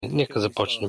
Нека започнем.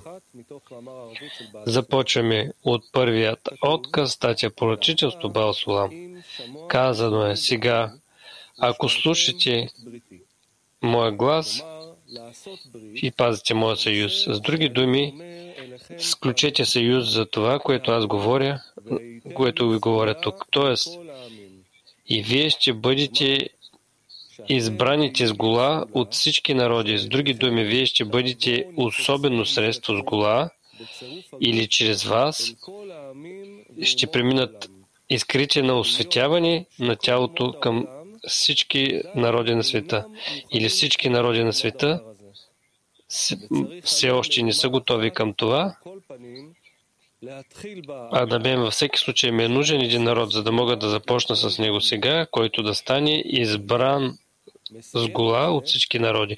Започваме от първият отказ, статия Пророчителство Баал Сулам. Казано е сега, ако слушате моя глас и пазите моя съюз. С други думи, сключете съюз за това, което аз говоря, което ви говоря тук. Тоест, и вие ще бъдете избраните с гола от всички народи. С други думи, вие ще бъдете особено средство с гола или чрез вас ще преминат искрите на осветяване на тялото към всички народи на света. Или всички народи на света все още не са готови към това, а на мен във всеки случай ми е нужен един народ, за да мога да започна с него сега, който да стане избран с гола от всички народи.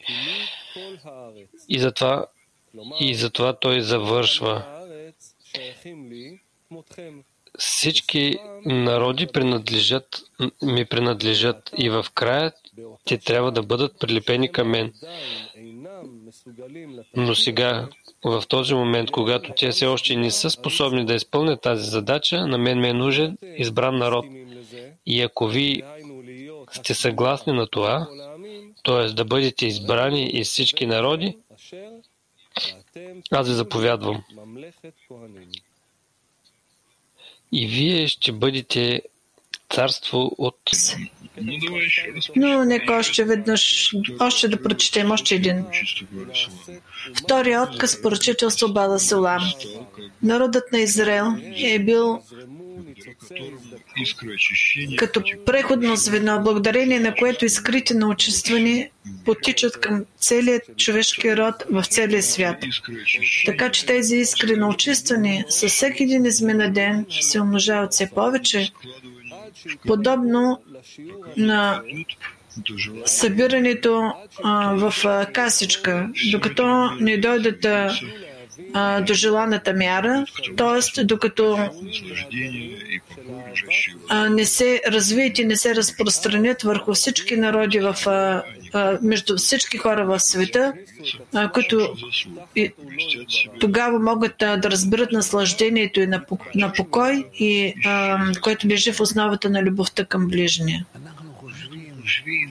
И затова той завършва. Всички народи ми принадлежат и в края те трябва да бъдат прилепени към мен. Но сега, в този момент, когато те все още не са способни да изпълнят тази задача, на мен ме е нужен избран народ. И ако ви сте съгласни на това, т.е. да бъдете избрани из всички народи, аз ви заповядвам. И вие ще бъдете царство от... Но нека още веднъж, още да прочетем още един. Втория отказ, Пророчителство Баал Сулам. Народът на Израел е бил като преходно звено, благодарение на което искрите на очистване потичат към целият човешки род в целия свят. Така че тези искри на очистване със всеки един изминат ден се умножават все повече, подобно на събирането в касичка, докато не дойдат до желаната мяра, т.е. докато не се развият и не се разпространят върху всички народи, между всички хора в света, които тогава могат да разберат наслаждението и на покой, и което лежи в основата на любовта към ближния.